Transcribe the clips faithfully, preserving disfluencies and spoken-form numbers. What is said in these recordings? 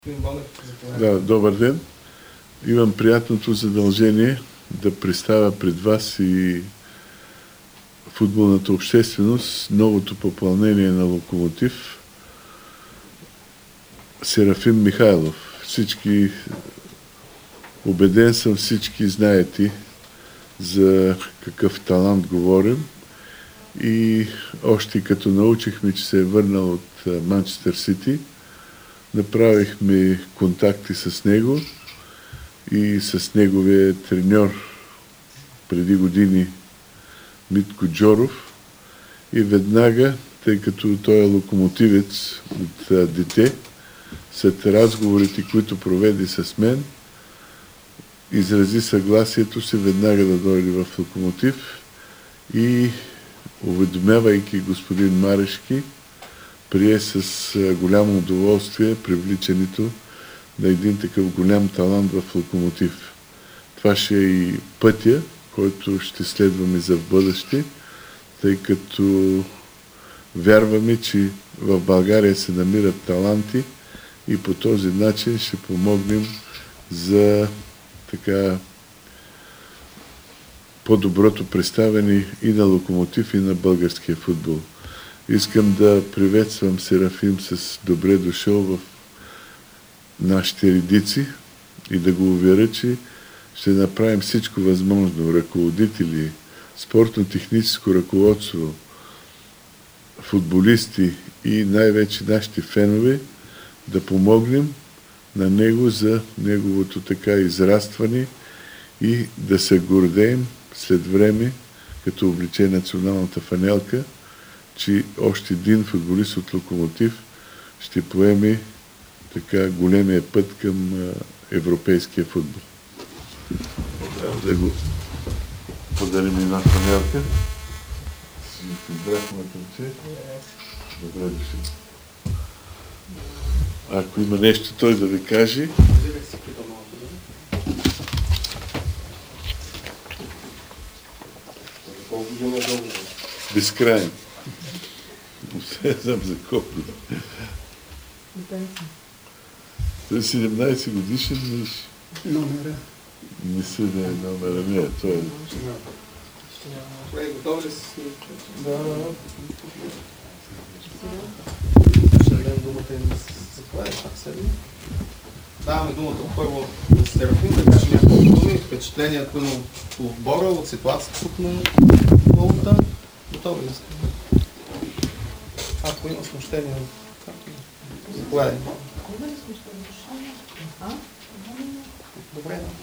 Да, добър ден. Имам приятното задължение да представя пред вас и футболната общественост новото попълнение на Локомотив Серафим Михайлов. Всички, убеден съм, всички знаете за какъв талант говорим и още като научихме, че се е върнал от Манчестър Сити, направихме контакти с него и с неговия треньор преди години Митко Джоров и веднага, тъй като той е локомотивец от дете, след разговорите, които проведе с мен, изрази съгласието си веднага да дойде в Локомотив и, уведомявайки господин Марешки, прие с голямо удоволствие привличането на един такъв голям талант в Локомотив. Това ще е и пътя, който ще следваме за в бъдеще, тъй като вярваме, че в България се намират таланти и по този начин ще помогнем за така по-доброто представяне и на Локомотив, и на българския футбол. Искам да приветствам Серафим с добре дошъл в нашите редици и да го уверя, че ще направим всичко възможно. Ръководители, спортно-техническо ръководство, футболисти и най-вече нашите фенове да помогнем на него за неговото така израстване и да се гордеем след време, като облече националната фанелка, че още един футболист от Локомотив ще поеме така големия път към европейския футбол. Трябва да го подарим една фанелка. Си подбрахме тъмче. Добре дошли. Ако има нещо той да ви каже. Безкрайен. Не знам за колко. Той е седемнайсет годишен мъж. Номера. Не се да е номера. Не, той е. Готов ли си? Да, да, да. Ще дадем думата и да се заповядаш пак седми. Даваме думата първо на Серафим, да каже няколко думи, впечатлението му по отбора, от ситуацията тук на футболната. Готови ли сте? Ако има смущение, заповядай. Добре, да.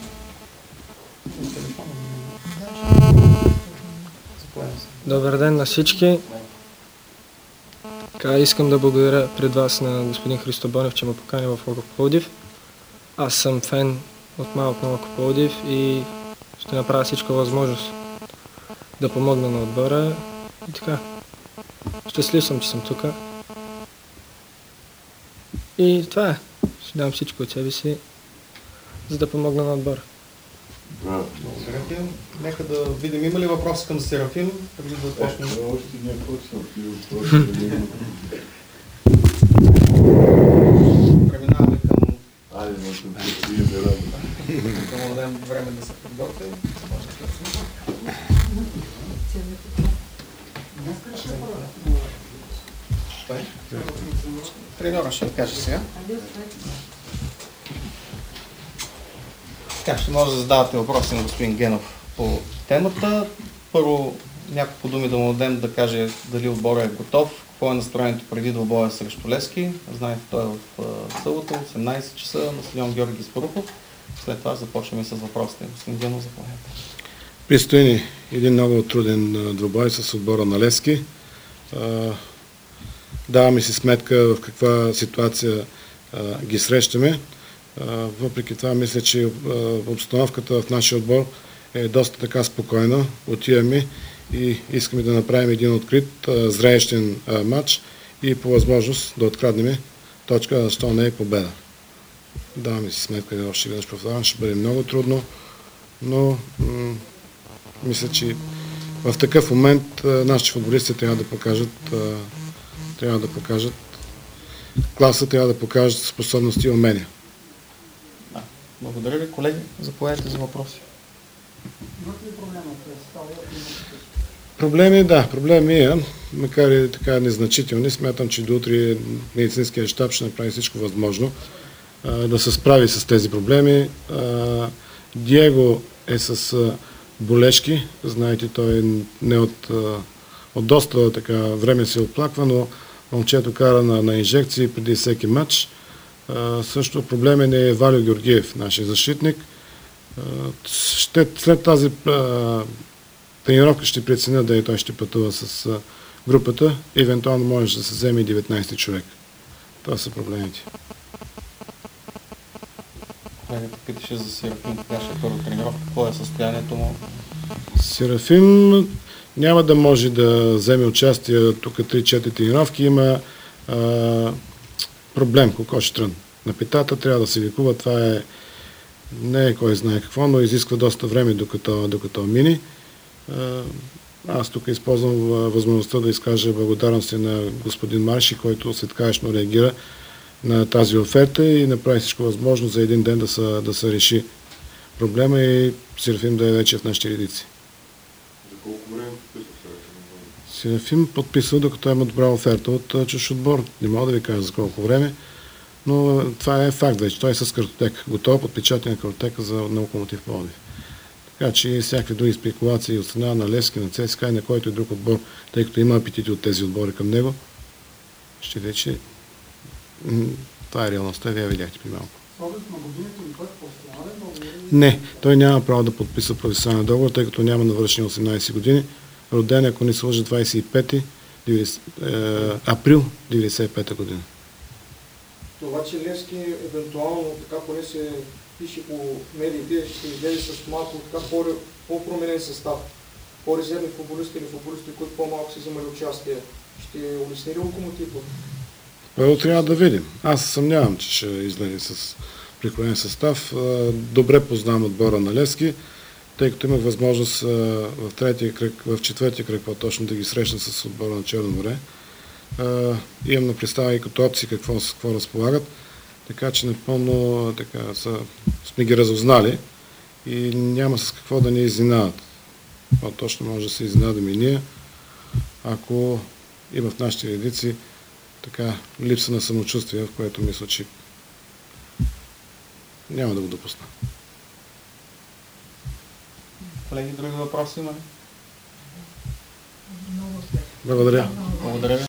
Добър ден на всички. Така, искам да благодаря пред вас на господин Христо Бонев, че ме покани в Локо Пловдив. Аз съм фен от малък на Локо Пловдив и ще направя всичко възможност да помогна на отбора. И така, щастлив съм, че съм тук. И това е. Ще дам всичко от себе си, за да помогна на отбора. Браво. Благодаря. Нека да видим, има ли въпрос към Серафим, преди да почнем. Още не е почнал. Преминаваме към... Айде, но да имаме работа. Да му дадем време да се подготвим. Треньора ще ви каже сега. Така, ще може да задавате въпроси на господин Генов по темата. Първо няколко думи да му дадем да каже дали отбора е готов, какво е настроението преди двубоя срещу Левски. Знаете, той е в събота, осемнайсет часа на стадион Георги Спарухов. След това започваме с въпросите. Господин Генов, заповядайте. Предстои ни един много труден двубой с отбора на Левски. Даваме си сметка в каква ситуация ги срещаме. Въпреки това, мисля, че обстановката в нашия отбор е доста така спокойна. Отиваме и искаме да направим един открит, зрелищен матч и по възможност да откраднем точка, защо не е победа. Даваме си сметка, да още веднъж повторявам, ще бъде много трудно, но м- мисля, че в такъв момент нашите футболисти трябва да покажат, трябва да покажат класа трябва да покажат способности и умения. Да. Благодаря ви, колеги. Заповядайте за въпроси. Проблеми, да, проблеми е, макар и така незначителни. Смятам, че до утре медицинския щаб ще направи всичко възможно а, да се справи с тези проблеми. А, Диего е с а, болешки, знаете, той не от, а, от доста така време се оплаква, но момчето кара на, на инжекции преди всеки матч. А, също проблемен е Валио Георгиев, нашия защитник. А, ще, след тази а, тренировка ще преценя дали той ще пътува с а, групата, евентуално може да се вземе и деветнайсети човек. Това са проблемите. Колегата питаше за Серафим, кога ще е първа тренировка, какво е състоянието му? Серафим няма да може да вземе участие тук три-четири тренировки. Има а, проблем, кокоштрън на петата, трябва да се лекува. Това е не е кой знае какво, но изисква доста време докато, докато мини. А, аз тук използвам възможността да изкажа благодарности на господин Марши, който светкаечно реагира на тази оферта и направи всичко възможно за един ден да се, да се реши проблема и Серафим да е вече в нашите редици. За колко време подписва Серафим? Серафим подписва, докато има добра оферта от чужд отбор. Не мога да ви кажа за колко време, но това е факт вече. Той е с картотека. Готова подпечатана картотека за на Локомотив Пловдив. Така че всякакви други спекулации от страна на Левски, на ЦСКА и на който и друг отбор, тъй като има апетити от тези отбори към него, ще видите, че това е реалността, вие видяхте при малко. Не, той няма право да подписа професионален договор, тъй като няма навършени осемнайсет години. Роден, ако не се лъжа, двайсет и пети април деветдесет и пета година. Това, че Левски евентуално, така поне се пише по медиите, ще излезе с малко така по-променен състав. По-резервни футболисти или футболисти, които по-малко си вземали участие. Ще улесни ли Локомотив? Първо трябва да видим. Аз съмнявам, че ще излезе с прекроен състав. Добре познавам отбора на Левски, тъй като имах възможност в третия кръг, в четвъртия кръг по-точно да ги срещна с отбора на Черно море. Имам на представа и като опции какво, какво разполагат, така че напълно така, са, сме ги разузнали и няма с какво да ни изненадат. По-точно може да се изненадаме и ние, ако има в нашите редици така липса на самочувствие, в което мисля, че няма да го допусна. Колеги, други въпроси има ли? Благодаря. Благодаря ви.